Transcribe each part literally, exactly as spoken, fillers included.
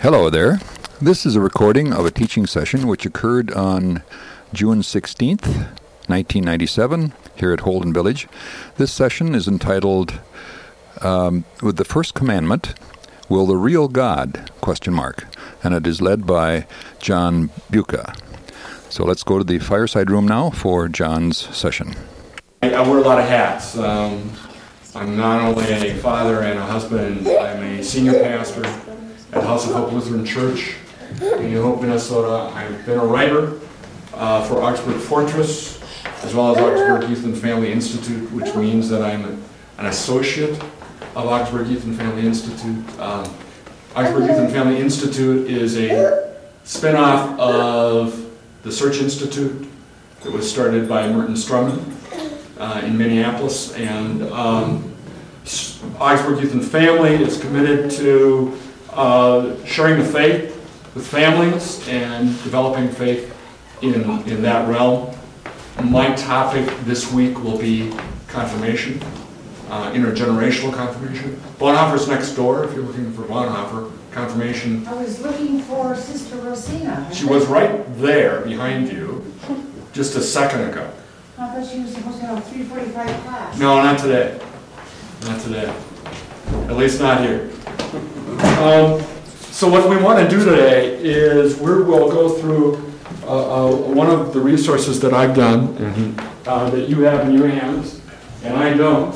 Hello there. This is a recording of a teaching session which occurred on June sixteenth, nineteen ninety-seven, here at Holden Village. This session is entitled, um, With the First Commandment, Will the Real God? Question mark. And it is led by John Buca. So let's go to the fireside room now for John's session. I, I wear a lot of hats. Um, I'm not only a father and a husband, I'm a senior pastor at House of Hope Lutheran Church in New Hope, Minnesota. I've been a writer uh, for Augsburg Fortress, as well as Augsburg Youth and Family Institute, which means that I'm an associate of Augsburg Youth and Family Institute. Um, Augsburg Youth and Family Institute is a spin-off of the Search Institute that was started by Merton Strumman uh, in Minneapolis. And um, Augsburg Youth and Family is committed to uh, sharing the faith with families and developing faith in, in that realm. My topic this week will be confirmation, uh, intergenerational confirmation. Bonhoeffer's next door, if you're looking for Bonhoeffer. Confirmation. I was looking for Sister Rosina. She was right there behind you just a second ago. I thought she was supposed to have a three forty-five class. No, not today. Not today. At least not here. Um, so what we want to do today is we will go through uh, uh, one of the resources that I've done mm-hmm. uh, that you have in your hands, and I don't.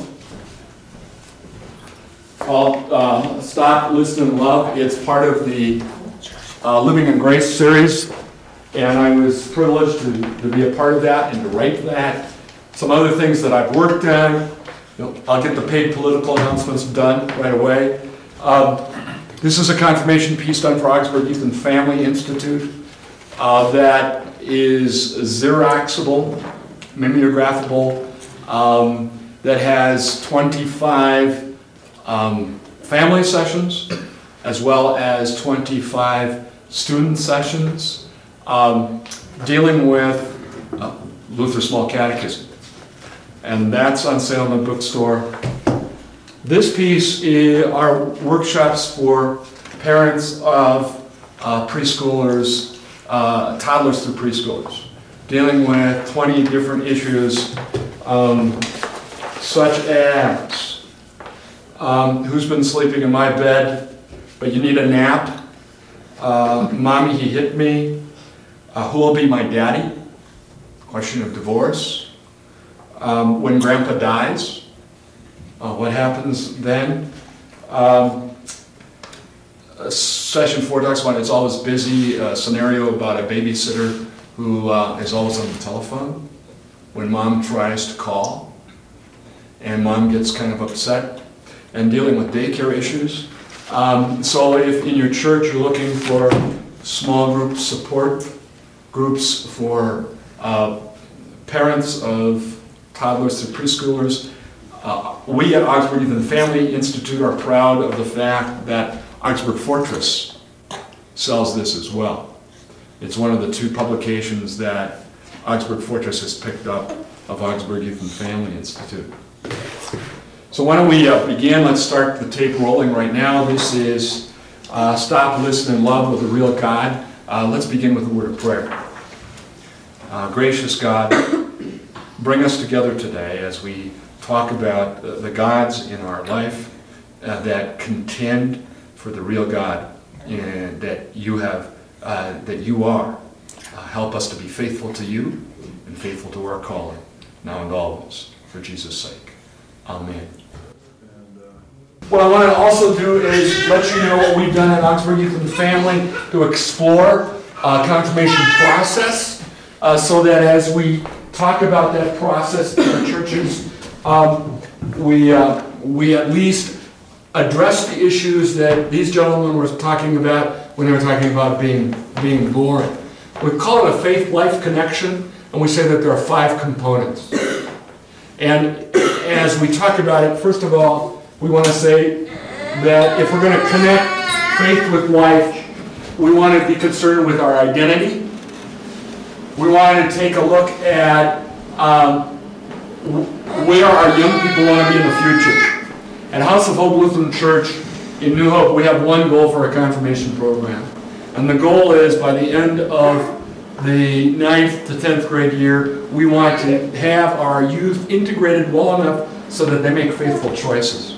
Called uh, Stop, Listen, and Love. It's part of the uh, Living in Grace series, and I was privileged to, to be a part of that and to write that. Some other things that I've worked on. I'll get the paid political announcements done right away. Um, this is a confirmation piece done for Augsburg Youth and Family Institute uh, that is Xeroxable, mimeographable, um, that has twenty-five Um, family sessions, as well as twenty-five student sessions, um, dealing with uh, Luther Small Catechism. And that's on sale in the bookstore. This piece is, are workshops for parents of uh, preschoolers, uh, toddlers through preschoolers, dealing with twenty different issues, um, such as Um, who's been sleeping in my bed, but you need a nap? Uh, Mommy, he hit me. Uh, who will be my daddy? Question of divorce. Um, when Grandpa dies, uh, what happens then? Um, session four talks about it's always busy. A scenario about a babysitter who uh, is always on the telephone when Mom tries to call, and Mom gets kind of upset. And dealing with daycare issues. Um, so if in your church you're looking for small group support groups for uh, parents of toddlers to preschoolers, uh, we at Augsburg Youth and Family Institute are proud of the fact that Augsburg Fortress sells this as well. It's one of the two publications that Augsburg Fortress has picked up of Augsburg Youth and Family Institute. So why don't we uh, begin? Let's start the tape rolling right now. This is uh, Stop, Listen, and Love with the Real God. Uh, let's begin with a word of prayer. Uh, gracious God, bring us together today as we talk about uh, the gods in our life uh, that contend for the real God and that you have, uh, that you are. Uh, help us to be faithful to you and faithful to our calling, now and always, for Jesus' sake. Amen. What I want to also do is let you know what we've done at Augsburg Youth and Family to explore uh, confirmation process, uh, so that as we talk about that process in our churches, um, we uh, we at least address the issues that these gentlemen were talking about when they were talking about being being born. We call it a faith-life connection, and we say that there are five components. And as we talk about it, first of all, we want to say that if we're going to connect faith with life, we want to be concerned with our identity. We want to take a look at um, where our young people want to be in the future. At House of Hope Lutheran Church, in New Hope, we have one goal for our confirmation program. And the goal is by the end of the ninth to tenth grade year, we want to have our youth integrated well enough so that they make faithful choices.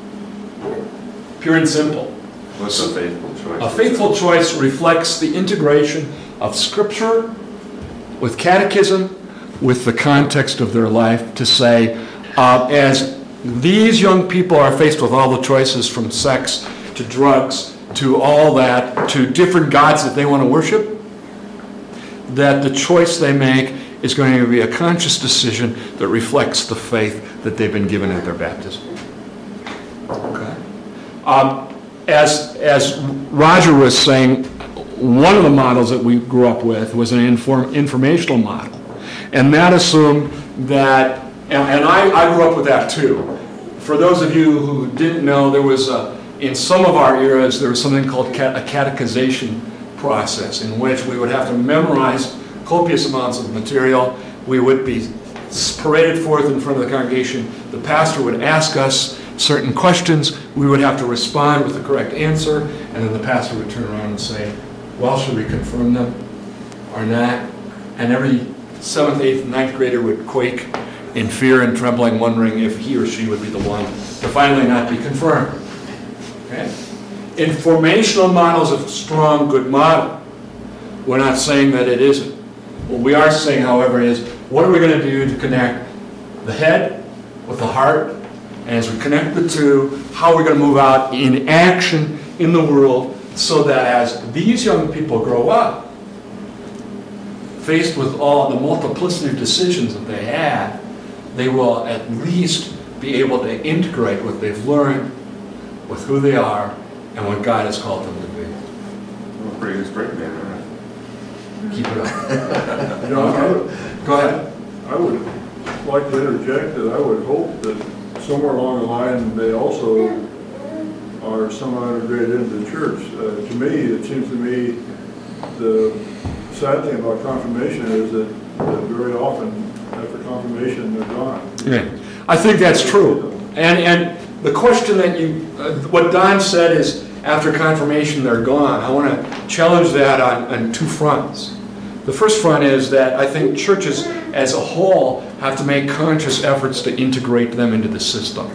Pure and simple. What's a faithful choice? A faithful choice reflects the integration of Scripture with catechism, with the context of their life, to say, uh, as these young people are faced with all the choices from sex to drugs to all that, to different gods that they want to worship, that the choice they make is going to be a conscious decision that reflects the faith that they've been given at their baptism. Okay? Um, as, as Roger was saying, one of the models that we grew up with was an inform, informational model. And that assumed that, and, and I, I grew up with that too. For those of you who didn't know, there was a, in some of our eras, there was something called cat, a catechization process in which we would have to memorize copious amounts of material. We would be paraded forth in front of the congregation. The pastor would ask us certain questions. We would have to respond with the correct answer, and then the pastor would turn around and say, well, should we confirm them or not? And every seventh, eighth, ninth grader would quake in fear and trembling, wondering if he or she would be the one to finally not be confirmed. Okay? Informational models of strong, good model. We're not saying that it isn't. What we are saying, however, is what are we going to do to connect the head with the heart? And as we connect the two, how are we going to move out in action in the world so that as these young people grow up, faced with all the multiplicity of decisions that they have, they will at least be able to integrate what they've learned with who they are and what God has called them to be. Well, pretty good straight man, all right? Keep it up. You know, I would, Go ahead. I would like to interject that I would hope that somewhere along the line they also are somehow integrated into the church. Uh, to me, it seems to me the sad thing about confirmation is that, that very often after confirmation they're gone. Yeah, I think that's true. And and the question that you, uh, what Don said is after confirmation they're gone. I want to challenge that on, on two fronts. The first front is that I think churches as a whole have to make conscious efforts to integrate them into the system.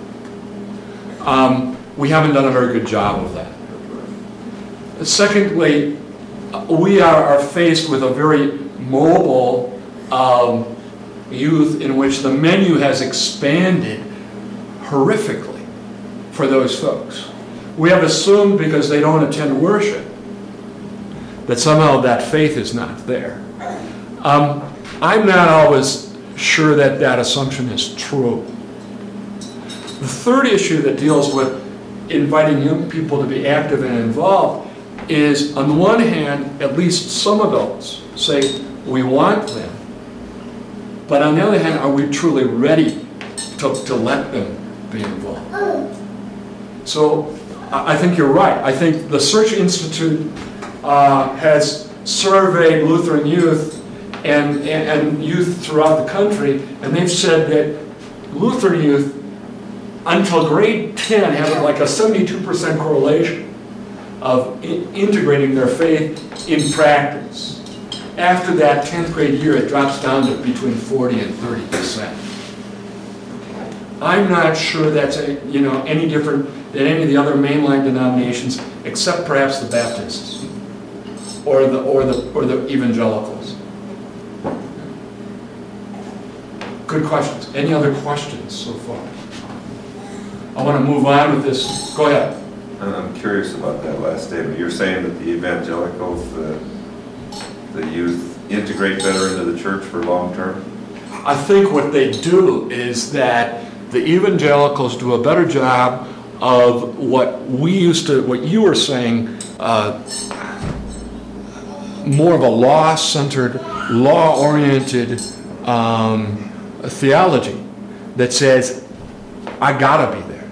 Um, we haven't done a very good job of that. Secondly, we are, are faced with a very mobile um, youth in which the menu has expanded horrifically for those folks. We have assumed because they don't attend worship that somehow that faith is not there. Um, I'm not always sure that that assumption is true. The third issue that deals with inviting young people to be active and involved is, on the one hand, at least some adults say, we want them. But on the other hand, are we truly ready to, to let them be involved? So I think you're right. I think the Search Institute uh, has surveyed Lutheran youth and, and, and youth throughout the country, and they've said that Lutheran youth until grade ten have like a seventy-two percent correlation of in integrating their faith in practice. After that tenth grade year, it drops down to between forty and thirty percent. I'm not sure that's a, you know, any different than any of the other mainline denominations, except perhaps the Baptists or the or the or the evangelicals. Good questions. Any other questions so far? I want to move on with this. Go ahead. I'm curious about that last statement. You're saying that the evangelicals, the, the youth, integrate better into the church for long term? I think what they do is that the evangelicals do a better job of what we used to, what you were saying, uh, more of a law-centered, law-oriented um, theology that says, I gotta be there.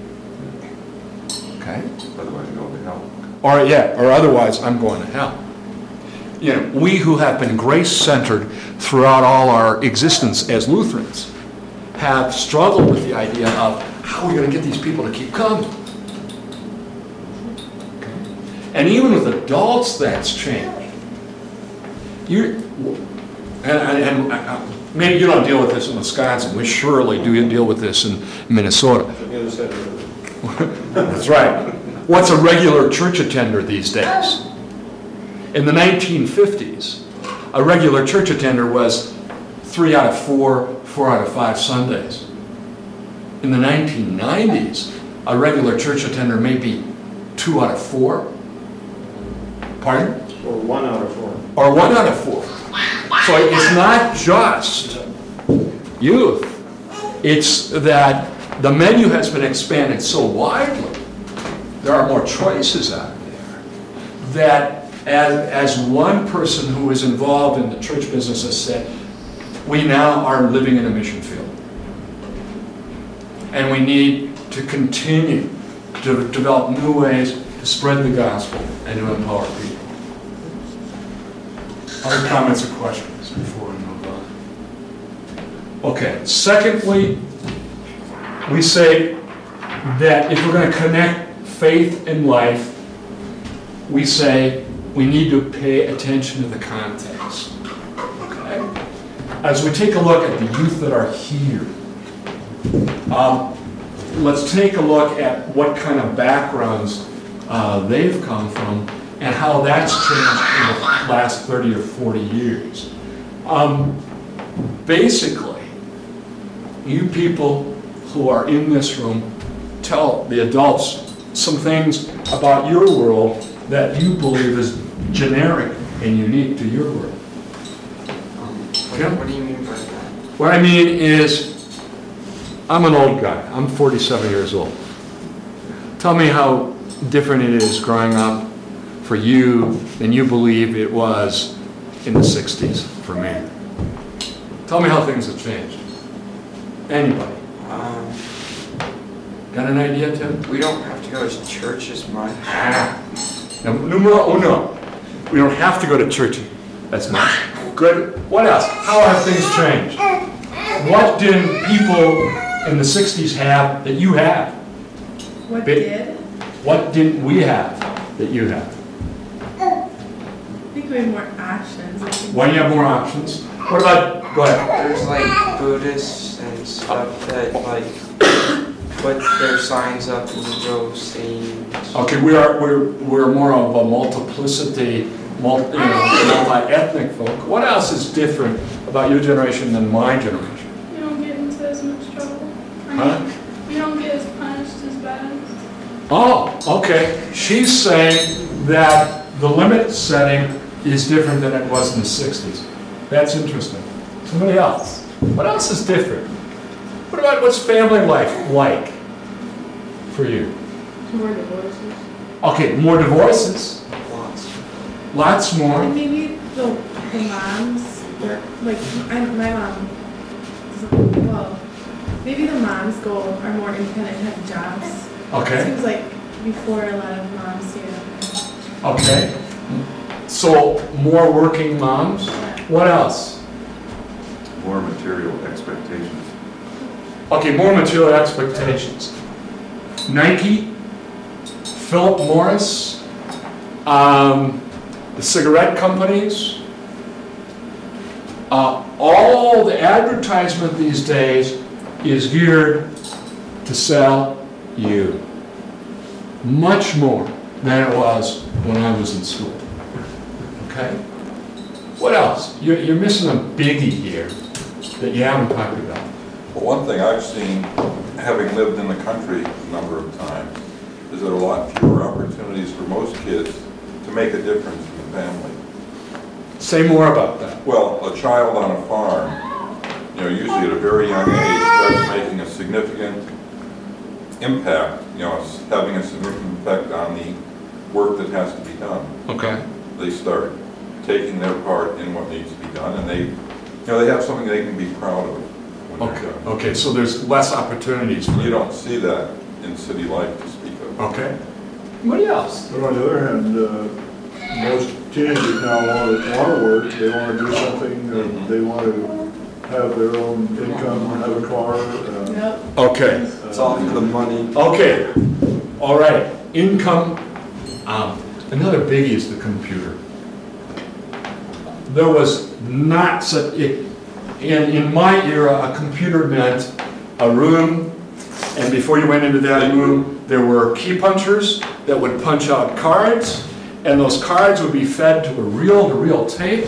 Okay? Otherwise, you're going to hell. Or yeah, or otherwise I'm going to hell. You know, we who have been grace-centered throughout all our existence as Lutherans have struggled with the idea of how are we going to get these people to keep coming? And even with adults, that's changed. You, and, and, and uh, maybe you don't deal with this in Wisconsin. We surely do deal with this in Minnesota. That's right. What's a regular church attender these days? In the nineteen fifties, a regular church attender was three out of four, four out of five Sundays. In the nineteen nineties, a regular church attender may be two out of four. Pardon? Or one out of four. Or one out of four. So it's not just youth. It's that the menu has been expanded so widely. There are more choices out there. That as, as one person who is involved in the church business has said, we now are living in a mission field. And we need to continue to develop new ways to spread the gospel and to empower people. Other comments or questions before we move on? Okay, secondly, we say that if we're going to connect faith and life, we say we need to pay attention to the context. Okay? As we take a look at the youth that are here, um, let's take a look at what kind of backgrounds uh, they've come from and how that's changed in the last thirty or forty years. Um, basically, you people who are in this room tell the adults some things about your world that you believe is generic and unique to your world. Um, what, Yeah. what do you mean by that? What I mean is, I'm an old guy. I'm forty-seven years old. Tell me how different it is growing up for you than you believe it was in the sixties for me. Tell me how things have changed. Anybody? Um, Got an idea, Tim? we don't have to go to church as much. Ah. Now, numero uno. We don't have to go to church as much. Good. What else? How have things changed? What did people in the sixties have that you have? What Ba- did? What didn't we have that you have? I think we have more options. I think- Why do you have more options? What about, go ahead. There's like Buddhists and stuff that like put their signs up and go saying. Okay, we are, we're, we're more of a multiplicity, multi, you know, multi-ethnic folk. What else is different about your generation than my generation? You don't get into as much trouble. I Huh? mean, you don't get as punished as bad. Oh, okay. She's saying that the limit setting is different than it was in the sixties. That's interesting. Somebody else. What else is different? What about, what's family life like for you? More divorces. Okay, more divorces. Lots. Lots And more. maybe the, the moms, they're, like, I, my mom, doesn't- well, maybe the moms go, are more independent and have jobs. Okay, Seems like before a lot of moms do. okay. So, more working moms. What else? More material expectations. Okay, more material expectations. Nike, Philip Morris, um, the cigarette companies, uh, all the advertisement these days is geared to sell you. Much more than it was when I was in school. Okay? What else? You're, you're missing a biggie here that you haven't talked about. Well, one thing I've seen, having lived in the country a number of times, is there are a lot fewer opportunities for most kids to make a difference in the family. Say more about that. Well, a child on a farm, you know, usually at a very young age, starts making a significant impact, you know, it's having a significant effect on the work that has to be done. Okay. They start taking their part in what needs to be done, and they, you know, they have something they can be proud of when they're Okay. done. Okay, so there's less opportunities for You don't see that in city life to speak of. Okay. What else? But on the other hand, uh, most teenagers now want to, want to work, they want to do something, uh, they want to have their own income, have a car. uh, Yep. Okay. It's all for the money. Okay. All right. Income. Um, Another biggie is the computer. There was not such, it, in, in my era, a computer meant a room, and before you went into that room, there were key punchers that would punch out cards, and those cards would be fed to a reel-to-reel tape,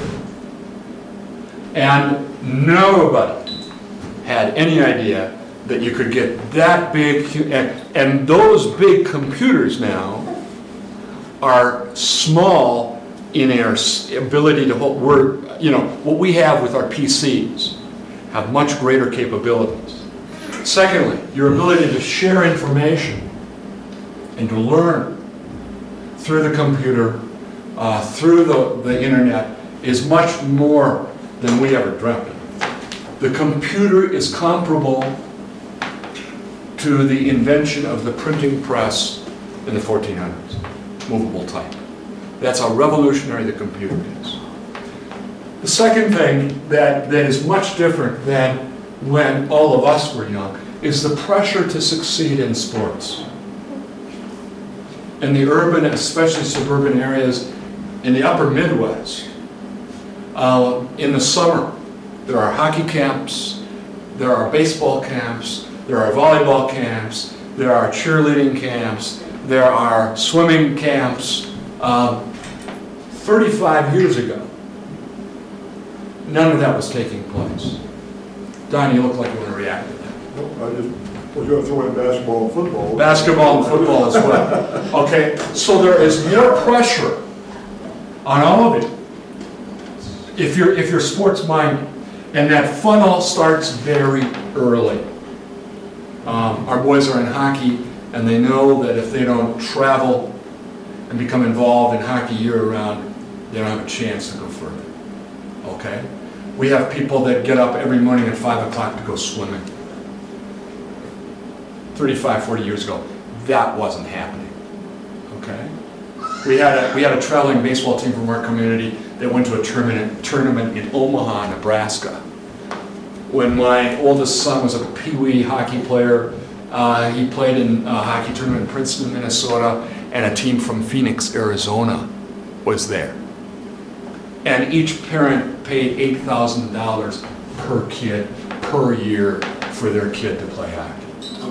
and nobody had any idea that you could get that big, and, and those big computers now are small in their ability to hold, we're, you know, what we have with our P Cs have much greater capabilities. Secondly, your ability to share information and to learn through the computer, uh, through the, the internet, is much more than we ever dreamt of. The computer is comparable to the invention of the printing press in the fourteen hundreds, movable type. That's how revolutionary the computer is. The second thing that, that is much different than when all of us were young is the pressure to succeed in sports. In the urban, especially suburban areas, in the upper Midwest, uh, in the summer, there are hockey camps, there are baseball camps, there are volleyball camps, there are cheerleading camps, there are swimming camps. Um, thirty-five years ago, none of that was taking place. Don, you look like you want to react to that. I just was going to throw in basketball and football. Basketball and football as well. Okay, so there is more pressure on all of it if you're, if you're sports minded. And that funnel starts very early. Um, our boys are in hockey, and they know that if they don't travel and become involved in hockey year-round, they don't have a chance to go further. Okay? We have people that get up every morning at five o'clock to go swimming. thirty-five, forty years ago, that wasn't happening. Okay? We had a, we had a traveling baseball team from our community that went to a tournament, tournament in Omaha, Nebraska. When my oldest son was a pee-wee hockey player, uh, he played in a hockey tournament in Princeton, Minnesota, and a team from Phoenix, Arizona was there. And each parent paid eight thousand dollars per kid, per year, for their kid to play hockey.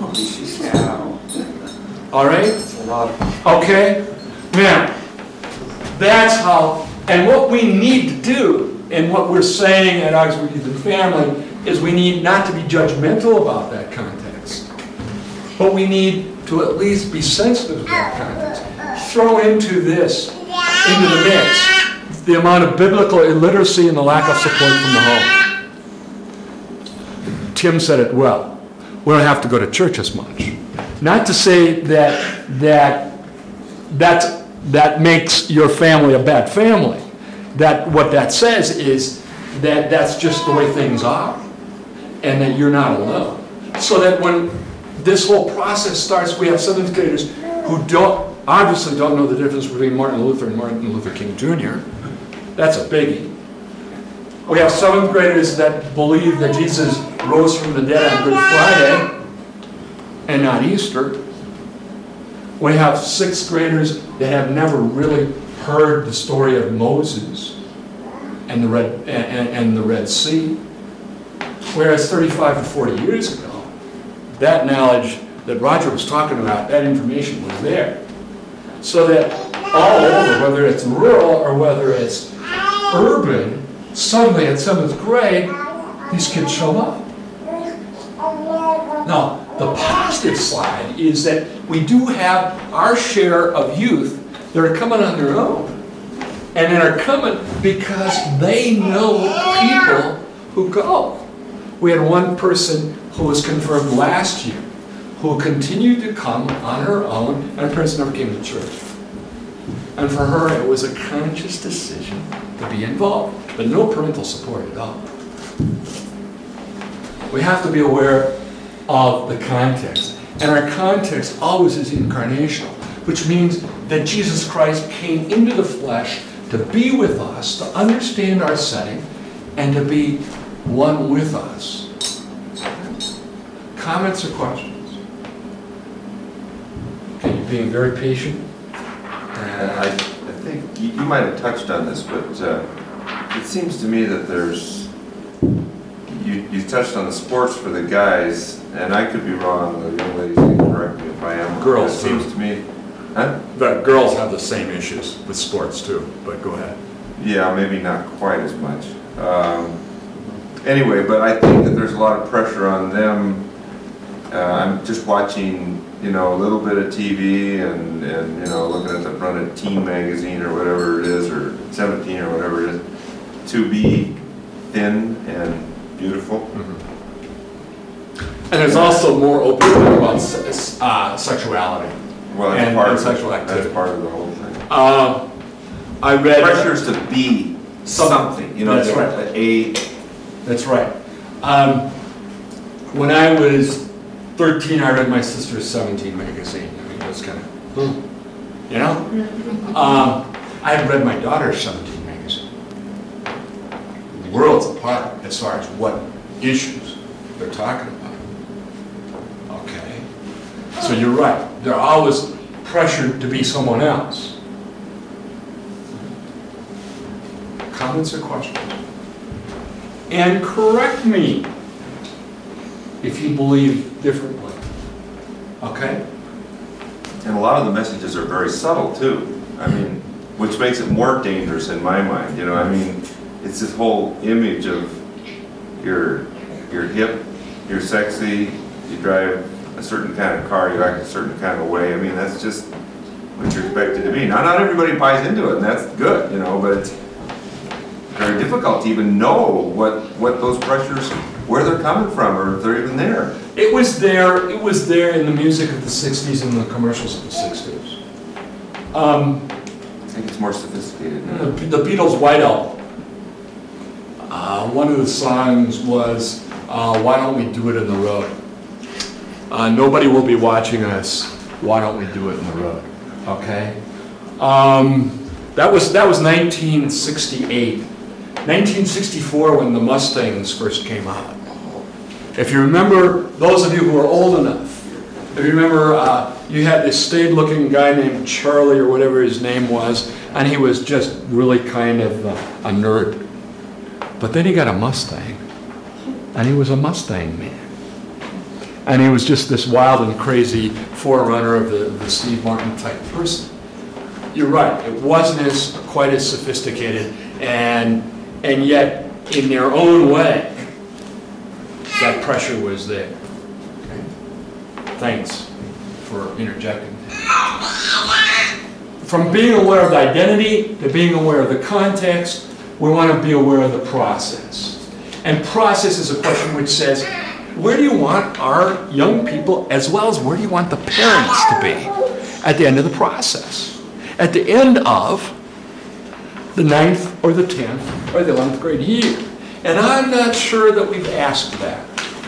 Yeah. All right? It's a lot. Okay? Now, that's how, and what we need to do, and what we're saying at Augsburg Youth and Family, is we need not to be judgmental about that context, but we need to at least be sensitive to that context. Throw into this, into the mix, the amount of biblical illiteracy and the lack of support from the home. Tim said it well. We don't have to go to church as much. Not to say that that that that makes your family a bad family. That what that says is that that's just the way things are, and that you're not alone. So that when this whole process starts, we have seventh graders who don't obviously don't know the difference between Martin Luther and Martin Luther King Junior That's a biggie. We have seventh graders that believe that Jesus rose from the dead on Good Friday and not Easter. We have sixth graders that have never really heard the story of Moses and the Red and, and the Red Sea. Whereas thirty-five to forty years ago, that knowledge that Roger was talking about, that information was there. So that all over, whether it's rural or whether it's urban, suddenly at seventh grade, these kids show up. Now, the positive side is that we do have our share of youth that are coming on their own. And that are coming because they know people who go. We had one person who was confirmed last year who continued to come on her own, and her parents never came to church. And for her, it was a conscious decision to be involved, but no parental support at all. We have to be aware of the context. And our context always is incarnational, which means that Jesus Christ came into the flesh to be with us, to understand our setting, and to be one with us. Comments or questions? Okay, you're being very patient. And I, think, you, you might have touched on this, but uh, it seems to me that there's, you, you touched on the sports for the guys, and I could be wrong, the young ladies can correct me if I am. Girls, It seems to me, huh? The girls have the same issues with sports too, but go ahead. Yeah, maybe not quite as much. Um, Anyway, but I think that there's a lot of pressure on them. Uh, I'm just watching, you know, a little bit of T V and, and, you know, looking at the front of Teen Magazine or whatever it is, or seventeen or whatever it is, to be thin and beautiful. And there's also more open about se- uh, sexuality. Well, that's And- part and of sexual it. activity. That's part of the whole thing. Uh, I read. Pressures to be something, you know, That's right. a, That's right. Um, when I was thirteen, I read my sister's seventeen magazine. I mean, it was kind of, hmm, you know? Um, I had read my daughter's seventeen magazine. Worlds apart as far as what issues they're talking about. Okay. So you're right. They're always pressured to be someone else. Comments or questions? And correct me if you believe differently. Okay? and a lot of the messages are very subtle too. I mean, which makes it more dangerous in my mind, you know, I mean, it's this whole image of you're, you're hip, you're sexy, you drive a certain kind of car, you act a certain kind of way. I mean, that's just what you're expected to be. Now, not everybody buys into it, and that's good, you know, but it's very difficult to even know what, what those pressures, where they're coming from, or if they're even there. It was there, it was there in the music of the sixties and the commercials of the sixties. Um, I think it's more sophisticated now. the, the Beatles' White Album. Uh, one of the songs was, uh, Why Don't We Do It in the Road? Uh, nobody will be watching us, why don't we do it in the road? Okay? Um, that was, that was nineteen sixty-eight. nineteen sixty-four, when the Mustangs first came out. If you remember, those of you who are old enough, if you remember, uh, you had this staid-looking guy named Charlie, or whatever his name was, and he was just really kind of a, a nerd. But then he got a Mustang, and he was a Mustang man. And he was just this wild and crazy forerunner of the, the Steve Martin type person. You're right, it wasn't as quite as sophisticated, and and yet, in their own way, that pressure was there. Okay. Thanks for interjecting. From being aware of the identity to being aware of the context, we want to be aware of the process. And process is a question which says, where do you want our young people, as well as where do you want the parents to be at the end of the process? At the end of the ninth or the tenth or the eleventh grade year. And I'm not sure that we've asked that.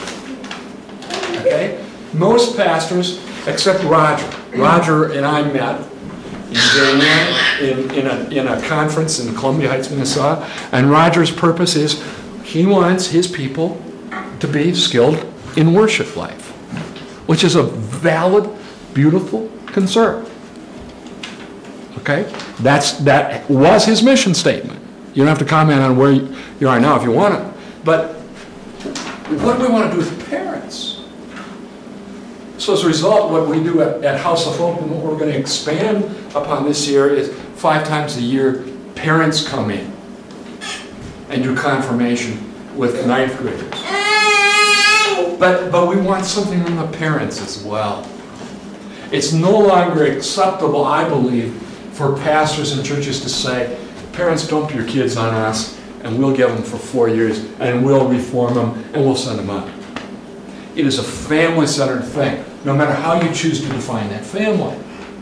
Okay? Most pastors, except Roger. Roger and I met in January in, in, a, in a conference in Columbia Heights, Minnesota. And Roger's purpose is he wants his people to be skilled in worship life, which is a valid, beautiful concern. Okay? That's, that was his mission statement. You don't have to comment on where you are now if you want to. But what do we want to do with the parents? So as a result, what we do at, at House of Hope, and what we're going to expand upon this year, is five times a year, parents come in and do confirmation with ninth graders. But, but we want something from the parents as well. It's no longer acceptable, I believe, for pastors and churches to say, parents, dump your kids on us, and we'll give them for four years, and we'll reform them, and we'll send them out. It is a family-centered thing, no matter how you choose to define that family.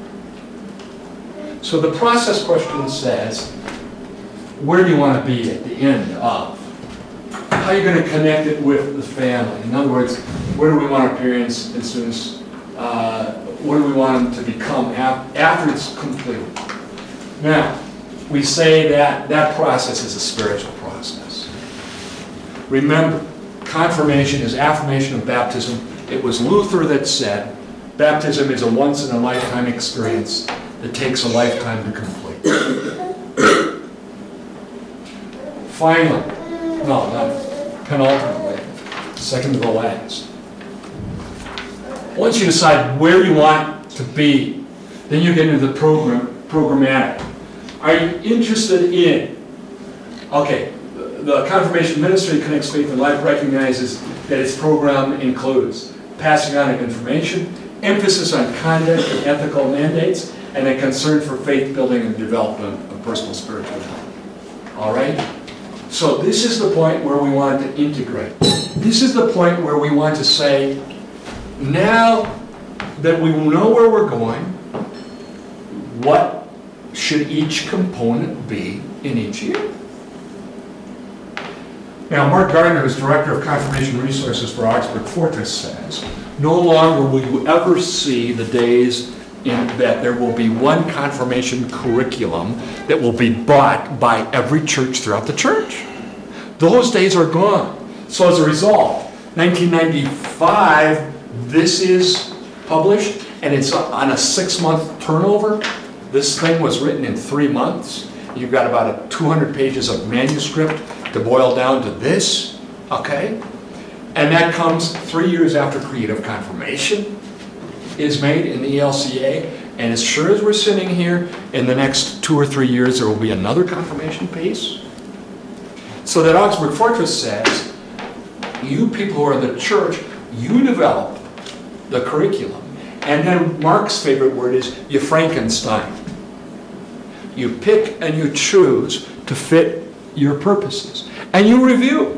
So the process question says, where do you want to be at the end of? How are you going to connect it with the family? In other words, where do we want our parents and students, uh, what do we want them to become af- after it's complete? Now, we say that that process is a spiritual process. Remember, confirmation is affirmation of baptism. It was Luther that said, baptism is a once-in-a-lifetime experience that takes a lifetime to complete. Finally, no, not penultimately, second to the last. Once you decide where you want to be, then you get into the program, programmatic. Are you interested in, okay, the Confirmation Ministry Connects Faith and Life recognizes that its program includes passing on of information, emphasis on conduct and ethical mandates, and a concern for faith building and development of personal spiritual health. All right? So this is the point where we want to integrate. This is the point where we want to say, now that we know where we're going, what should each component be in each year? Now, Mark Gardner, who's Director of Confirmation Resources for Augsburg Fortress, says, no longer will you ever see the days in that there will be one confirmation curriculum that will be bought by every church throughout the church. Those days are gone. So as a result, nineteen ninety-five, this is published, and it's on a six-month turnover. This thing was written in three months. You've got about a two hundred pages of manuscript to boil down to this, okay? And that comes three years after Creative Confirmation is made in the E L C A, and as sure as we're sitting here, in the next two or three years there will be another confirmation piece. So that Augsburg Fortress says, you people who are the church, you develop the curriculum. And then Mark's favorite word is you Frankenstein. You pick and you choose to fit your purposes. And you review.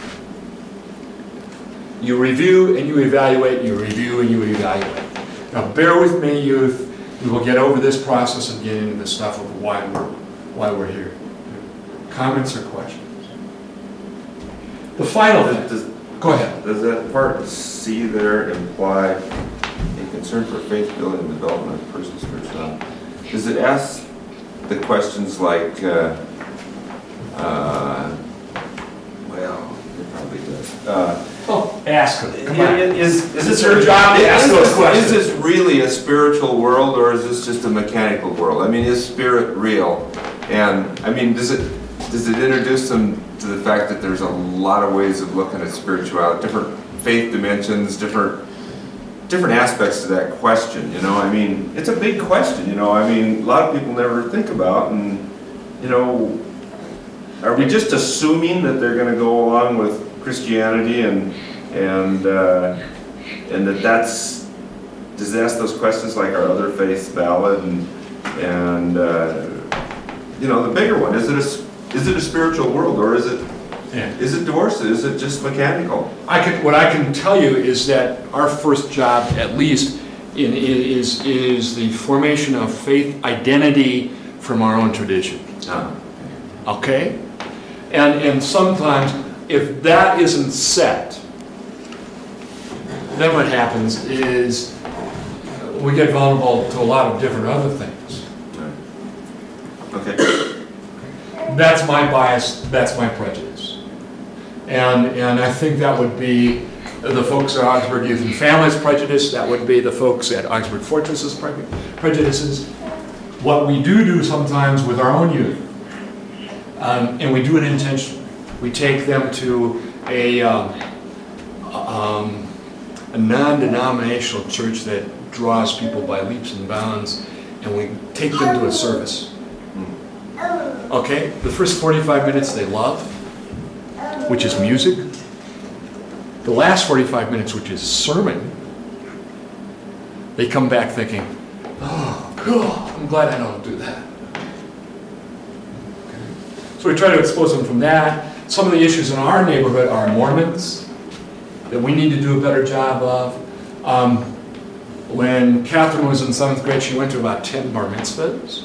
You review and you evaluate, you review and you evaluate. Now bear with me, youth. We will get over this process and get into the stuff of why we're, why we're here. Comments or questions? The final thing. Does, Go ahead. does that part C there imply a concern for faith building and development of personal spirituality? Does it ask the questions like, uh, uh, well, it probably does. Uh, Oh, ask her. Come on. Is, is It's her job to ask is those this- questions. Is this really a spiritual world, or is this just a mechanical world? I mean, is spirit real? And, I mean, does it, does it introduce them to the fact that there's a lot of ways of looking at spirituality, different faith dimensions, different, different aspects to that question, you know? I mean, it's a big question, you know? I mean, a lot of people never think about, and, you know, are we just assuming that they're gonna go along with Christianity and and uh, and that that's, does it ask those questions like, are other faiths valid, and and uh, you know, the bigger one, is it a is it a spiritual world, or is it Yeah. is it divorced? Is it just mechanical? I can, what I can tell you is that our first job, at least, in, is is the formation of faith identity from our own tradition. Ah. Okay? And and sometimes, if that isn't set, then what happens is we get vulnerable to a lot of different other things. Okay. That's my bias, that's my prejudice. And and I think that would be the folks at Augsburg Youth and Families prejudice, that would be the folks at Augsburg Fortress's pre- prejudices. What we do do sometimes with our own youth, um, and we do it intentionally. We take them to a, um, um, a non-denominational church that draws people by leaps and bounds, and we take them to a service. Okay? The first forty-five minutes they love, which is music. The last forty-five minutes, which is sermon, they come back thinking, oh, God, I'm glad I don't do that. Okay. So we try to expose them from that. Some of the issues in our neighborhood are Mormons, that we need to do a better job of. Um, when Catherine was in seventh grade, she went to about ten bar mitzvahs.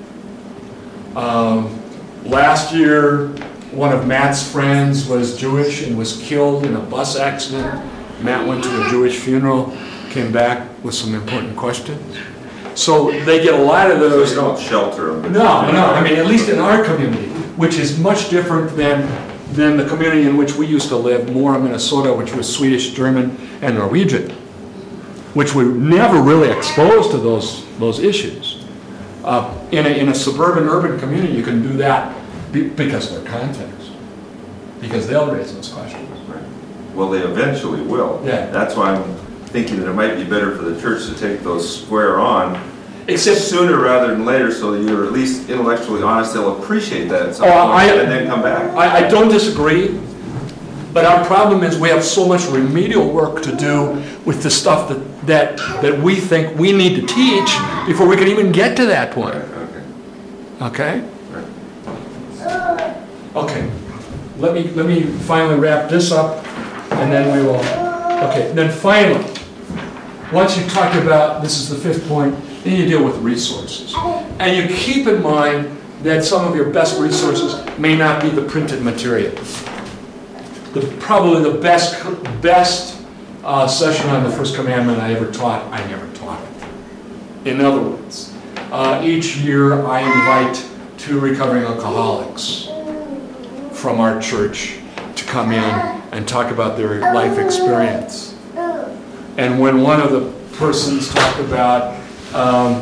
Um, last year, one of Matt's friends was Jewish and was killed in a bus accident. Matt went to a Jewish funeral, came back with some important questions. So they get a lot of So those. you don't shelter them. No, no, I mean, at least in our community, which is much different than, than the community in which we used to live, Mora, Minnesota, which was Swedish, German, and Norwegian, which were never really exposed to those, those issues. Uh, in a, in a suburban, urban community, you can do that be- because of their context, because they'll raise those questions. Right. Well, they eventually will. Yeah. That's why I'm thinking that it might be better for the church to take those square on Except, sooner rather than later, so that you're at least intellectually honest. They'll appreciate that at some Oh, point, I- and then come back. I, I don't disagree, but our problem is we have so much remedial work to do with the stuff that, that, that we think we need to teach before we can even get to that point. Okay. Okay? Right. Okay. Let me, let me finally wrap this up, and then we will, okay, then finally, once you talk about, this is the fifth point, then you deal with resources. And you keep in mind that some of your best resources may not be the printed material. The, probably the best, best uh, session on the first commandment I ever taught, I never taught it. In other words, uh, each year I invite two recovering alcoholics from our church to come in and talk about their life experience. And when one of the persons talked about um,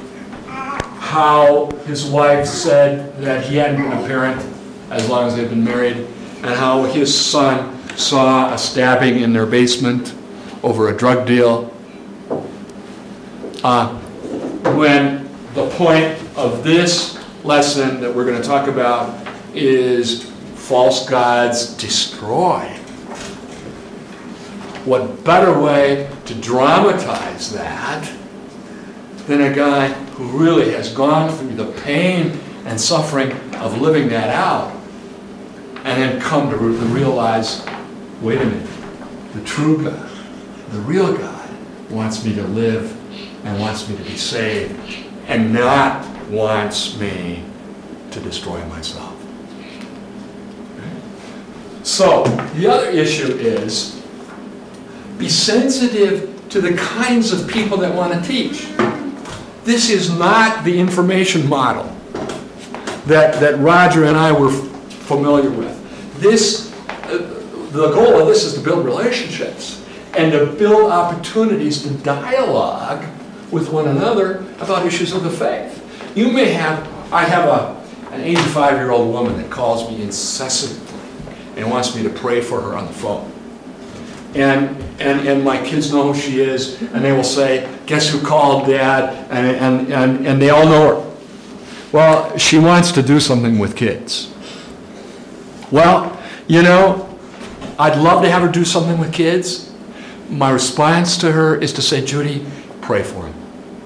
how his wife said that he hadn't been a parent as long as they'd been married, and how his son saw a stabbing in their basement over a drug deal, uh, when the point of this lesson that we're going to talk about is false gods destroyed. What better way to dramatize that than a guy who really has gone through the pain and suffering of living that out, and then come to re- realize, wait a minute, the true God, the real God, wants me to live and wants me to be saved, and not wants me to destroy myself. So, the other issue is, be sensitive to the kinds of people that want to teach. This is not the information model that, that Roger and I were f- familiar with. This, uh, the goal of this is to build relationships and to build opportunities to dialogue with one another about issues of the faith. You may have, I have a, an eighty-five-year-old woman that calls me incessantly and wants me to pray for her on the phone. And, and, and my kids know who she is, and they will say, guess who called, Dad? And, and, and, and they all know her. Well, she wants to do something with kids. Well, you know, I'd love to have her do something with kids. My response to her is to say, Judy, pray for them.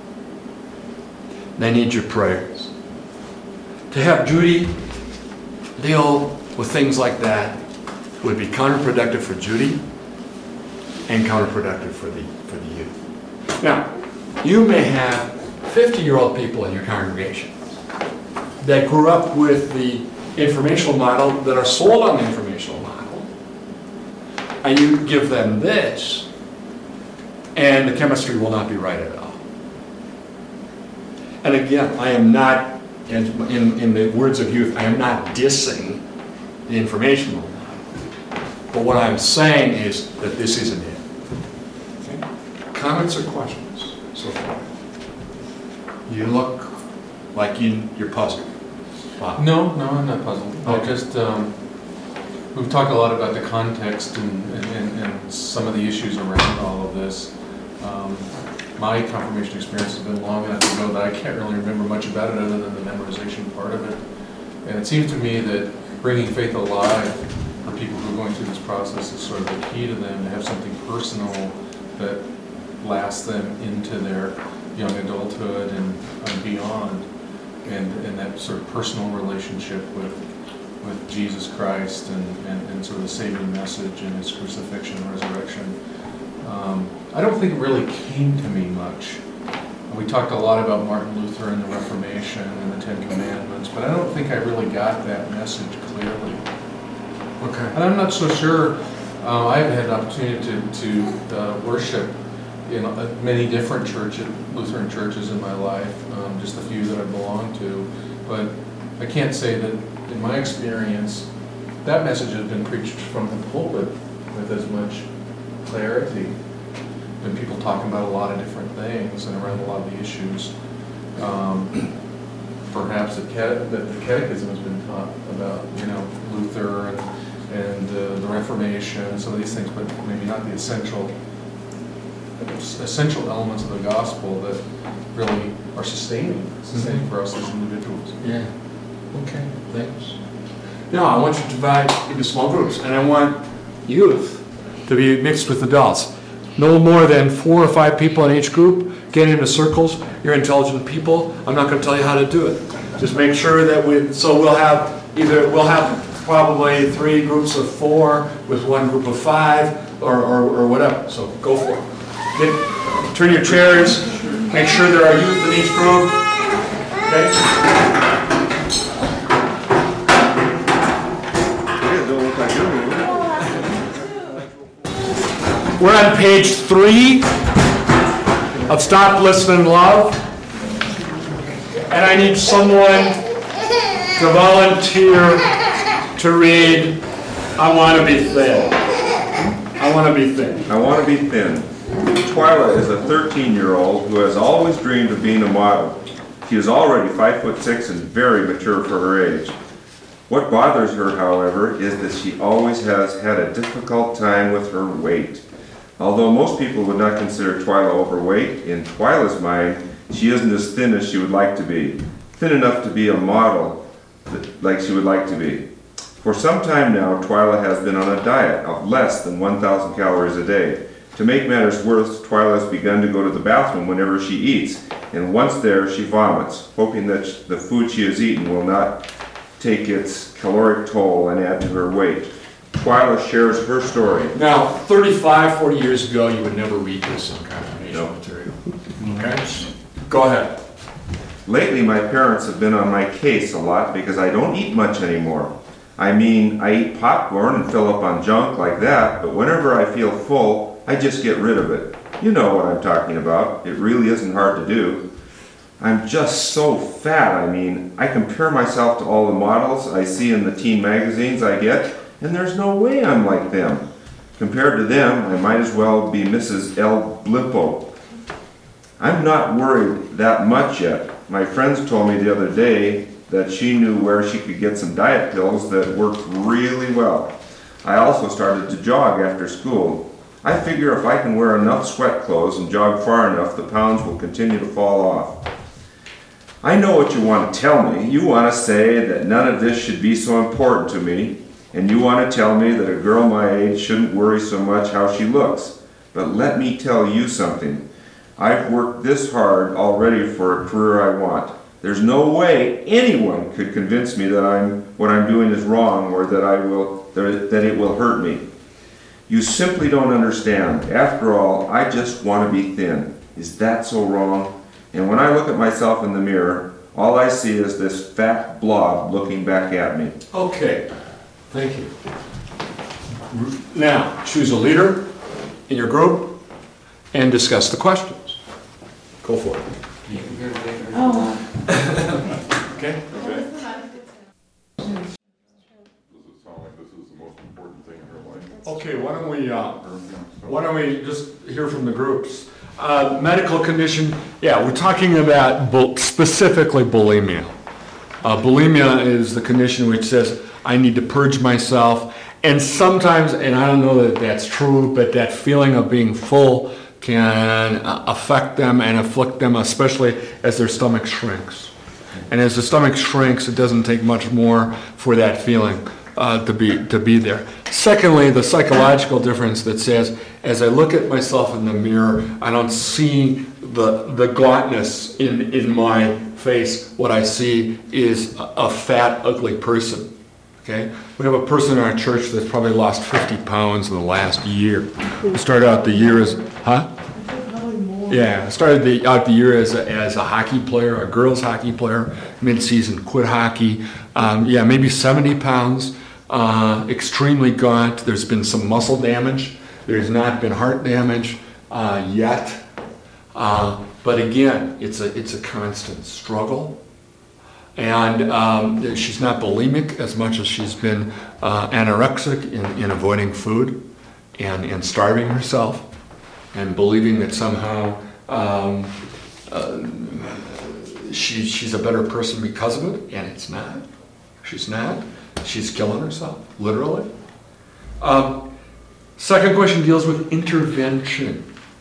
They need your prayers. To have Judy deal with things like that would be counterproductive for Judy and counterproductive for the for the youth. Now, you may have fifty-year-old people in your congregation that grew up with the informational model, that are sold on the informational model, and you give them this, and the chemistry will not be right at all. And again, I am not, in, in, in the words of youth, I am not dissing the informational model. But what I'm saying is that this isn't it. Okay? Comments or questions so far? You look like you, you're puzzled. Wow. No, no, I'm not puzzled. I Okay. just, um, we've talked a lot about the context and, and, and some of the issues around all of this. Um, my confirmation experience has been long enough ago that I can't really remember much about it other than the memorization part of it. And it seems to me that bringing faith alive for people who are going through this process is sort of the key to them, to have something personal that lasts them into their young adulthood and, and beyond. And, and that sort of personal relationship with with Jesus Christ and, and, and sort of the saving message and His crucifixion and resurrection. Um, I don't think it really came to me much. We talked a lot about Martin Luther and the Reformation and the Ten Commandments, but I don't think I really got that message clearly. Okay. And I'm not so sure. Uh, I've had an opportunity to, to uh, worship in uh, many different churches, Lutheran churches in my life, um, just a few that I belong to. But I can't say that, in my experience, that message has been preached from the pulpit with as much clarity. Been people talking about a lot of different things and around a lot of the issues. Um, perhaps that cate- that the catechism has been taught about, you know, Luther and, and uh, the Reformation and some of these things, but maybe not the essential essential elements of the gospel that really are sustaining, sustaining mm-hmm. for us as individuals. Yeah. Okay, thanks. Now, I want you to divide into small groups, and I want youth to be mixed with adults. No more than four or five people in each group. Get into circles. You're intelligent people. I'm not going to tell you how to do it. Just make sure that we, so we'll have either, we'll have probably three groups of four with one group of five, or, or, or whatever. So go for it. Get, turn your chairs. Make sure there are youth in each group. Okay? We're on page three of Stop, Listen, and Love. And I need someone to volunteer to read I Want to Be Thin. I Want to Be Thin. I Want to Be Thin. Twyla is a thirteen-year-old who has always dreamed of being a model. She is already five foot six and very mature for her age. What bothers her, however, is that she always has had a difficult time with her weight. Although most people would not consider Twyla overweight, in Twyla's mind, she isn't as thin as she would like to be. Thin enough to be a model that, like she would like to be. For some time now, Twyla has been on a diet of less than one thousand calories a day. To make matters worse, Twyla has begun to go to the bathroom whenever she eats, and once there, she vomits, hoping that the food she has eaten will not take its caloric toll and add to her weight. Twyla shares her story. Now, thirty-five, forty years ago, you would never read this in confirmation No. material. Okay? Go ahead. Lately, my parents have been on my case a lot because I don't eat much anymore. I mean, I eat popcorn and fill up on junk like that, but whenever I feel full, I just get rid of it. You know what I'm talking about. It really isn't hard to do. I'm just so fat. I mean, I compare myself to all the models I see in the teen magazines I get, and there's no way I'm like them. Compared to them, I might as well be Missus El Blimpo. I'm not worried that much yet. My friends told me the other day that she knew where she could get some diet pills that worked really well. I also started to jog after school. I figure if I can wear enough sweat clothes and jog far enough, the pounds will continue to fall off. I know what you want to tell me. You want to say that none of this should be so important to me, and you want to tell me that a girl my age shouldn't worry so much how she looks. But let me tell you something. I've worked this hard already for a career I want. There's no way anyone could convince me that I'm what I'm doing is wrong or that I will that it will hurt me. You simply don't understand. After all, I just want to be thin. Is that so wrong? And when I look at myself in the mirror, all I see is this fat blob looking back at me. Okay. Thank you. Now, choose a leader in your group and discuss the questions. Go for it. Oh. Okay? Does it sound like this is the most important thing in her life? Okay, why don't we, uh, why don't we just hear from the groups? Uh, medical condition, yeah, we're talking about bu- specifically bulimia. Uh, bulimia is the condition which says, I need to purge myself. And sometimes, and I don't know that that's true, but that feeling of being full can uh, affect them and afflict them, especially as their stomach shrinks. And as the stomach shrinks, it doesn't take much more for that feeling uh, to be to be there. Secondly, the psychological difference that says, as I look at myself in the mirror, I don't see the the gauntness in, in my face. What I see is a, a fat, ugly person. Okay? We have a person in our church that's probably lost fifty pounds in the last year. We started out the year as, huh? Yeah, started the, out the year as a, as a hockey player, a girls hockey player, mid-season, quit hockey. Um, yeah, maybe seventy pounds, uh, extremely gaunt. There's been some muscle damage. There's not been heart damage uh, yet. Uh, but again, it's a, it's a constant struggle. And um, she's not bulimic as much as she's been uh, anorexic in, in avoiding food and, and starving herself and believing that somehow um, uh, she, she's a better person because of it, and it's not. She's not. She's killing herself, literally. Um, second question deals with intervention.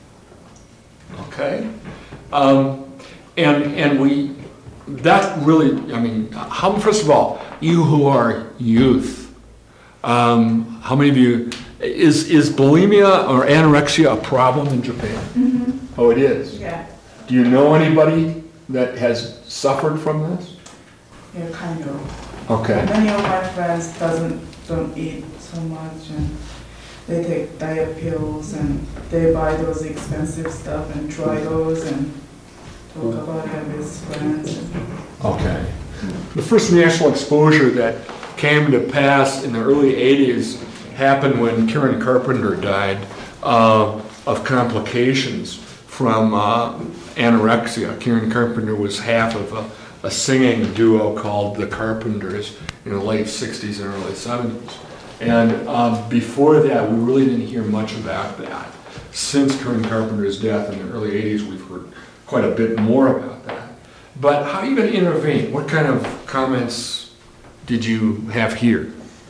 Okay? Um, and, and we, that really, I mean, how, first of all, you who are youth, um, how many of you, is, is bulimia or anorexia a problem in Japan? Mm-hmm. Oh, it is? Yeah, Do you know anybody that has suffered from this? yeah, kind of. Okay. Many of my friends doesn't don't eat so much, and they take diet pills, and they buy those expensive stuff and try those and talk about it with friends. Okay. The first national exposure that came to pass in the early eighties happened when Karen Carpenter died uh, of complications from uh, anorexia. Karen Carpenter was half of a, a singing duo called the Carpenters in the late sixties and early seventies. And um, before that, we really didn't hear much about that. Since Karen Carpenter's death in the early eighties, we've heard quite a bit more about that. But how are you going to intervene? What kind of comments did you have here?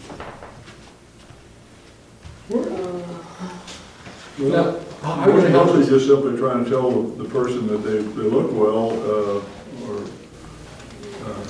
Well, I would help usually us. just simply try and tell the person that they, they look well, uh, or, uh,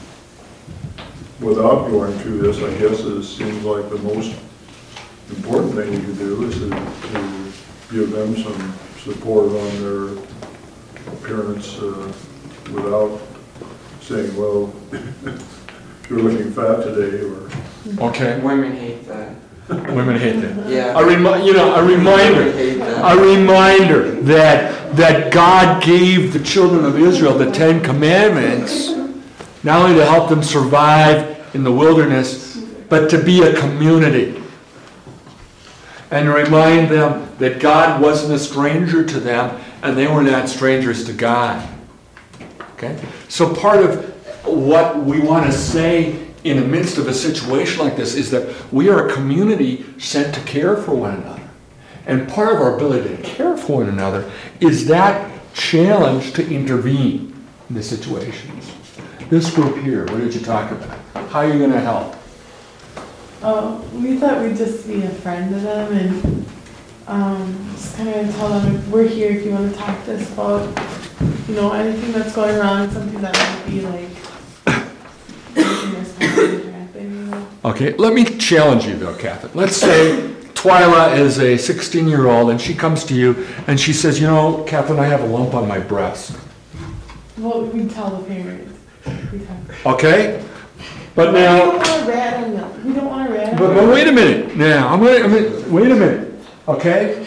without going through this, I guess it seems like the most important thing you can do is to, to give them some support on their appearance, uh, without saying, well, you're looking fat today, or, Okay. Women hate that. Women hate that. Yeah. A remi- you know, a Women reminder, hate that. a reminder that that God gave the children of Israel the Ten Commandments, not only to help them survive in the wilderness, but to be a community. And to remind them that God wasn't a stranger to them, and they were not strangers to God. Okay? So part of what we want to say in the midst of a situation like this is that we are a community sent to care for one another. And part of our ability to care for one another is that challenge to intervene in the situations. This group here, what did you talk about? How are you going to help? Oh, we thought we'd just be a friend to them and um, just kind of tell them we're here if you want to talk to us about, you know, anything that's going wrong, something that might be like making this happen, happen, you know. Okay, let me challenge you though, Catherine. Let's say Twyla is a sixteen-year-old and she comes to you and she says, you know, Catherine, I have a lump on my breast. Well, we tell the parents. We tell. Okay? But We now... don't want to rat on them. We don't want to rat on But, them. but wait a minute. Now, I'm gonna, I'm gonna, wait a minute. Okay?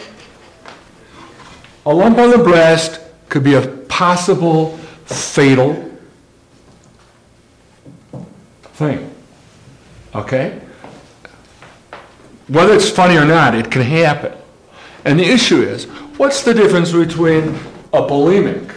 A lump on the breast could be a possible fatal thing. Okay? Whether it's funny or not, it can happen. And the issue is, what's the difference between a bulimic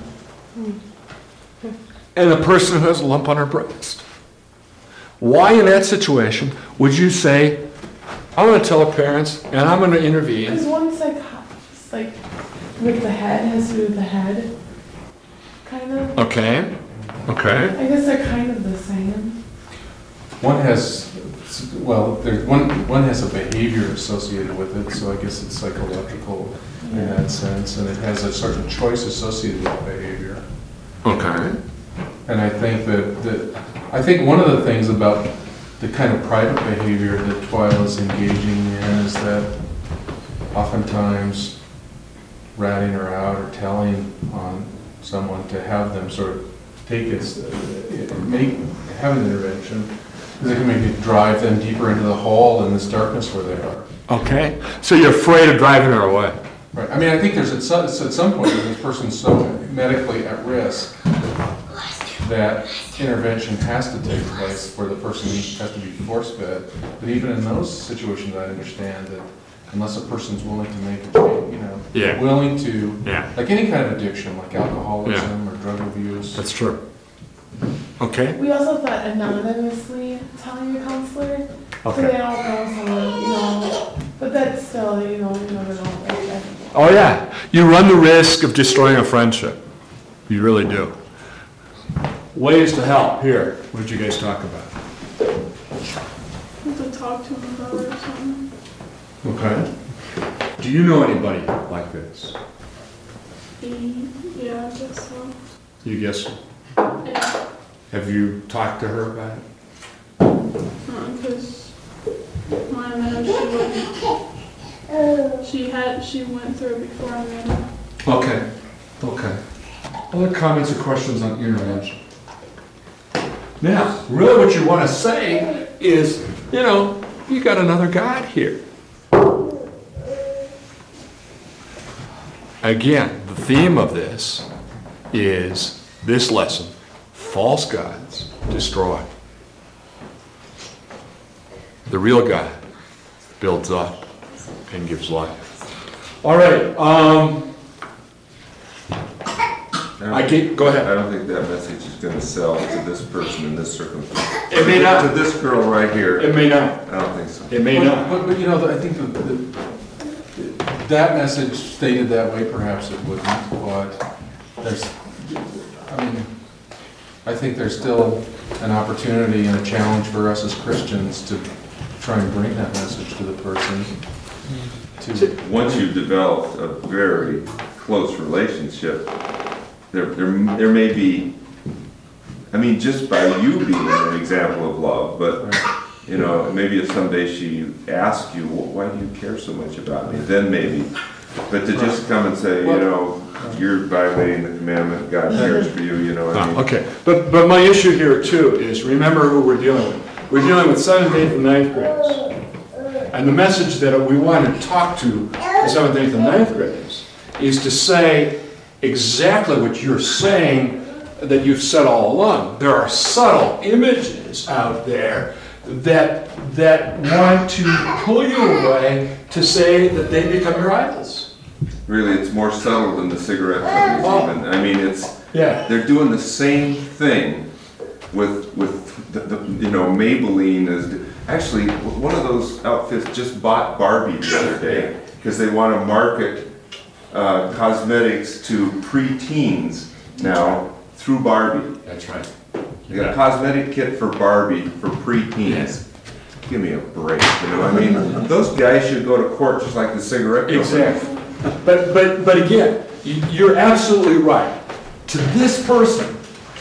and a person who has a lump on her breast? Why in that situation would you say, I'm going to tell her parents and I'm going to intervene? Because one's like, it's like with the head, has to do with the head, kind of. Okay, okay. I guess they're kind of the same. One has, well, there, one, one has a behavior associated with it, so I guess it's psychological in that sense, and it has a certain choice associated with behavior. Okay. And I think that, that, I think one of the things about the kind of private behavior that Twyla's engaging in is that oftentimes ratting her out or telling on someone to have them sort of take it, uh, make, have an intervention, because it can maybe drive them deeper into the hole in this darkness where they are. Okay. So you're afraid of driving her away? Right. I mean, I think there's at some, at some point when this person's so medically at risk that intervention has to take place where the person has to be force-fed. But even in those situations, I understand that unless a person's willing to make a change, you know, Yeah. willing to, Yeah. like any kind of addiction, like alcoholism or drug abuse. That's true. Okay. We also thought anonymously telling a counselor, so Okay. they don't know someone, you know, but that's still, you know, you never know. Right? Oh, yeah. You run the risk of destroying a friendship. You really do. ways to help. Here, what did you guys talk about? have to talk to him about it or something. Okay. Do you know anybody like this? He, yeah, I guess so. You guess? Yeah, Have you talked to her about it? because my man, she wouldn't, she had, she went through it before I met her. Okay, okay. Other comments or questions on intervention? Now, really what you want to say is, you know, you got another God here. Again, the theme of this is this lesson, false gods destroy. The real God builds up and gives life. All right, um, I keep, go ahead. I don't think that message is gonna sell to this person in this circumstance. It may not. To this girl right here, It may not. I don't think so. It may But- not. But, but you know, I think the, the, that message stated that way, perhaps it wouldn't, but there's, I mean, I think there's still an opportunity and a challenge for us as Christians to try and bring that message to the person. To, Once you've developed a very close relationship, there, there, there may be, I mean, just by you being an example of love, but, you know, maybe if someday she asks you, "Well, why do you care so much about me?" Then maybe. But to just come and say, you know, you're violating the commandment, God cares for you, you know what I mean? Ah, okay, but, but my issue here too is, remember who we're dealing with. We're dealing with seventh, eighth, and ninth graders. And the message that we want to talk to the seventh, eighth, and ninth graders is to say exactly what you're saying that you've said all along. There are subtle images out there that, that want to pull you away to say that they become your idols. Really, it's more subtle than the cigarette companies Oh. even. I mean, it's, Yeah. they're doing the same thing with, with the, the, you know, Maybelline is, actually, one of those outfits just bought Barbie the other day because they want to market uh, cosmetics to preteens now through Barbie. That's right. They got a cosmetic kit for Barbie for preteens. Give me a break, you know, I mean, those guys should go to court just like the cigarette companies. Exactly. But, but, but again, you- you're absolutely right. To this person,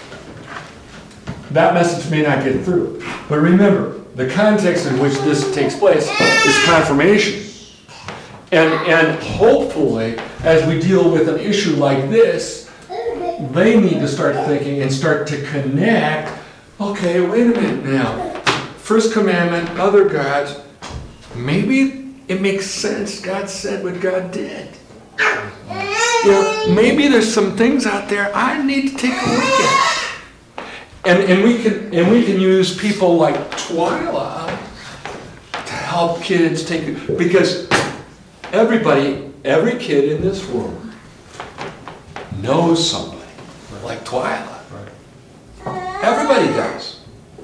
that message may not get through. But remember, the context in which this takes place is confirmation. And, and hopefully, as we deal with an issue like this, they need to start thinking and start to connect, okay, wait a minute now. First commandment, other gods, maybe it makes sense God said what God did. You know, maybe there's some things out there I need to take a look at. And, and we can and we can use people like Twyla to help kids take it, because everybody, every kid in this room knows somebody like Twyla. Everybody does.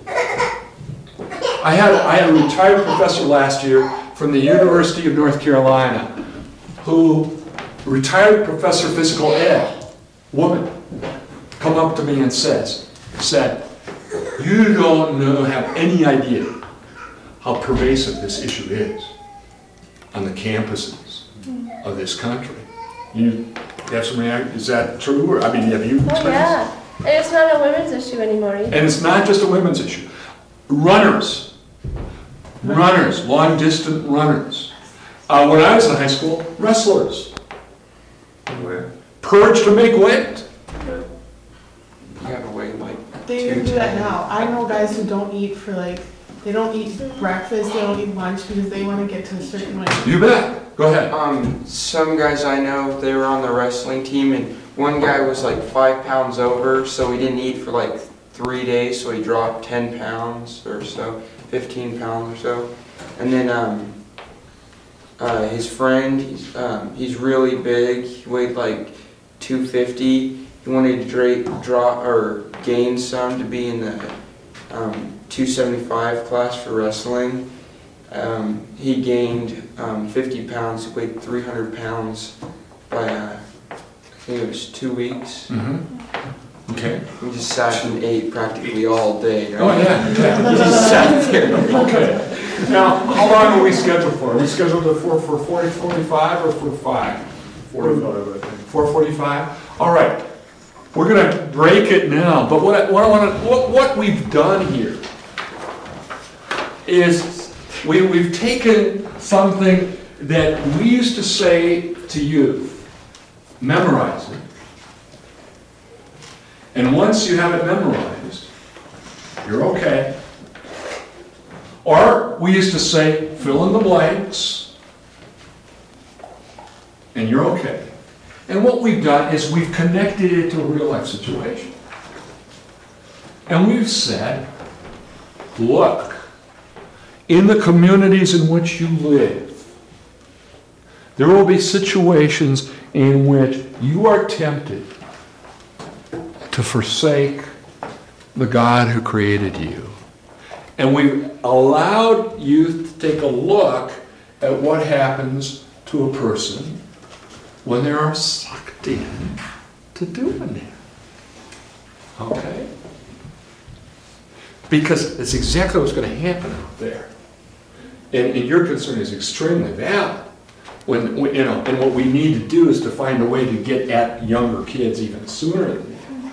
I had I had a retired professor last year from the University of North Carolina, who retired professor of physical ed, woman, come up to me and says, said, "You don't know, have any idea how pervasive this issue is on the campuses of this country." You have some reaction? Is that true? Or I mean, have you experienced? Oh yeah, and it's not a women's issue anymore either. And it's not just a women's issue. Runners, runners, long distance runners. Uh, when I was in high school, wrestlers, Where? purge to make weight. You gotta wait like They even do that now. I know guys who don't eat for like, they don't eat breakfast, they don't eat lunch because they want to get to a certain weight. You bet. Go ahead. Um, some guys I know, they were on the wrestling team, and one guy was like five pounds over, so he didn't eat for like three days, so he dropped ten pounds or so, fifteen pounds or so. And then um, uh, his friend, he's, um, he's really big, he weighed like two fifty. He wanted to dra- draw or gain some to be in the um, two seventy-five class for wrestling. Um, he gained um, fifty pounds, he weighed three hundred pounds by, uh, I think it was two weeks. Mm-hmm. Okay. We just sat and ate practically all day. Right? Oh, yeah, yeah. We just sat there. Okay. Now, how long are we scheduled for? Are we scheduled for, for forty, forty-five or for five? Forty-five, I think. four forty-five? All right. We're gonna break it now, but what I, what I wanna, what, what we've done here is we, we've taken something that we used to say to you, memorize it. And once you have it memorized, you're okay. Or we used to say, fill in the blanks, and you're okay. And what we've done is we've connected it to a real life situation. And we've said, look, in the communities in which you live, there will be situations in which you are tempted to forsake the God who created you. And we've allowed you to take a look at what happens to a person when they are sucked in to doing it. Okay? Because it's exactly what's going to happen out there. And, and your concern is extremely valid. When, when, you know, and what we need to do is to find a way to get at younger kids even sooner than that.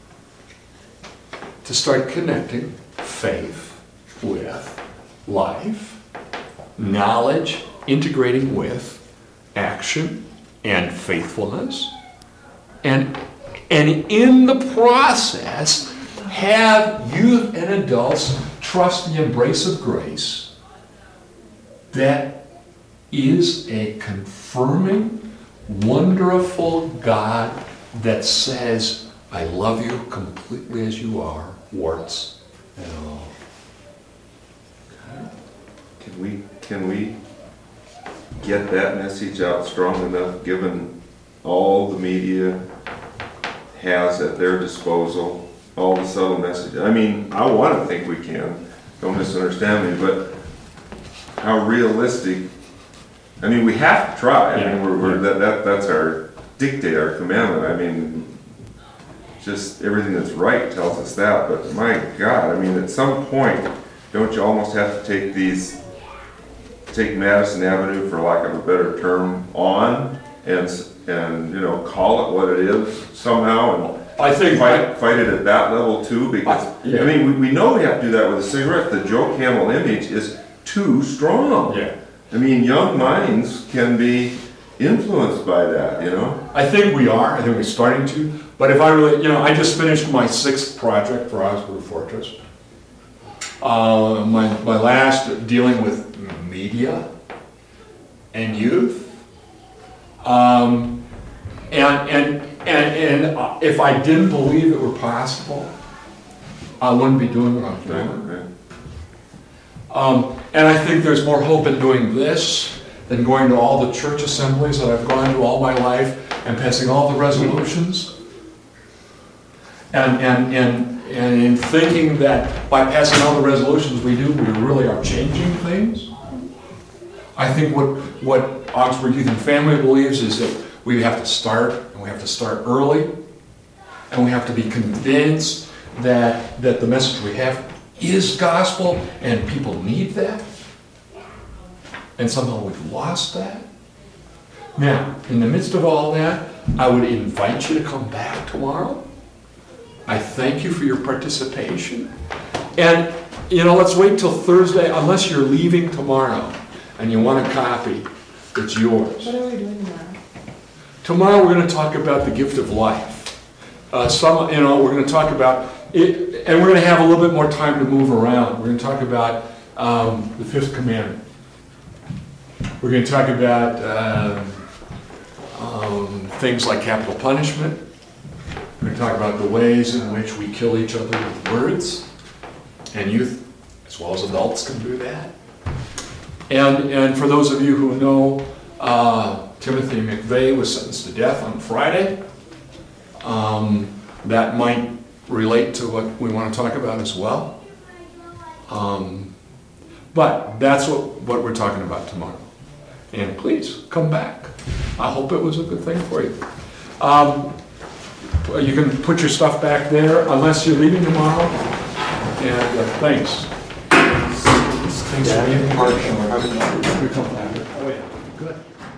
To start connecting faith with life, knowledge, integrating with action and faithfulness, and, and in the process, have youth and adults trust the embrace of grace that is a confirming, wonderful God that says, I love you completely as you are, warts and all. Okay. Can we, can we get that message out strong enough, given all the media has at their disposal, all the subtle messages? I mean, I want to think we can, don't misunderstand me, but how realistic, I mean, we have to try. I mean, we're, we're, that, that, that's our dictate, our commandment. I mean, just everything that's right tells us that, but my God, I mean, at some point, don't you almost have to take these, take Madison Avenue, for lack of a better term, on and, and you know, call it what it is somehow, and I think fight, fight it at that level too, because, I, yeah. I mean, we, we know we have to do that with a cigarette. The Joe Camel image is too strong. Yeah. I mean, young minds can be influenced by that, you know? I think we are. I think we're starting to. But if I really, you know, I just finished my sixth project for Augsburg Fortress. Uh, my, my last dealing with media and youth. Um, and, and, and, and if I didn't believe it were possible, I wouldn't be doing what I'm doing. Right, right. Um, and I think there's more hope in doing this than going to all the church assemblies that I've gone to all my life and passing all the resolutions. And, and, and, and in thinking that by passing all the resolutions we do, we really are changing things. I think what, what Augsburg Youth and Family believes is that we have to start, and we have to start early, and we have to be convinced that, that the message we have is gospel, and people need that. And somehow we've lost that. Now, in the midst of all that, I would invite you to come back tomorrow. I thank you for your participation. And, you know, let's wait till Thursday, unless you're leaving tomorrow and you want a copy, it's yours. What are we doing tomorrow? Tomorrow we're going to talk about the gift of life. Uh, some, you know, we're going to talk about it, and we're going to have a little bit more time to move around. We're going to talk about um, the fifth commandment. We're going to talk about um, um, things like capital punishment. We're going to talk about the ways in which we kill each other with words, and youth, as well as adults, can do that. And, and for those of you who know, uh, Timothy McVeigh was sentenced to death on Friday. Um, that might relate to what we want to talk about as well. Um, but that's what, what we're talking about tomorrow. And please, come back. I hope it was a good thing for you. Um, you can put your stuff back there unless you're leaving tomorrow. And uh, thanks. Thanks for being part of